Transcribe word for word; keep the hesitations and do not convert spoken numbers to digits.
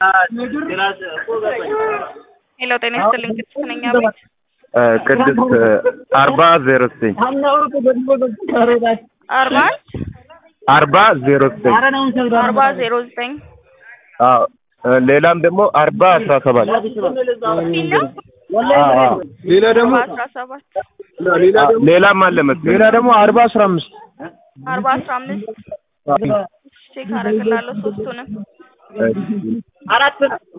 ሄሎ ጤና ይስጥልኝ ቅድስት ነኝ አቤት ቅድስት አርባ ዜሮ ዘጠኝ አርባ አርባ ዜሮ ዘጠኝ አርባ ዜሮ ዘጠኝ አዎ ሌላም ደግሞ አርባ አስራ ሰባት ሌላ ደግሞ አስራ ሰባት ሌላም አለ መሰለኝ ሌላ ደግሞ አርባ አስራ አምስት አርባ አስራ አምስት ቼክ አደርግልሃለሁ ሶስቱንም እሺ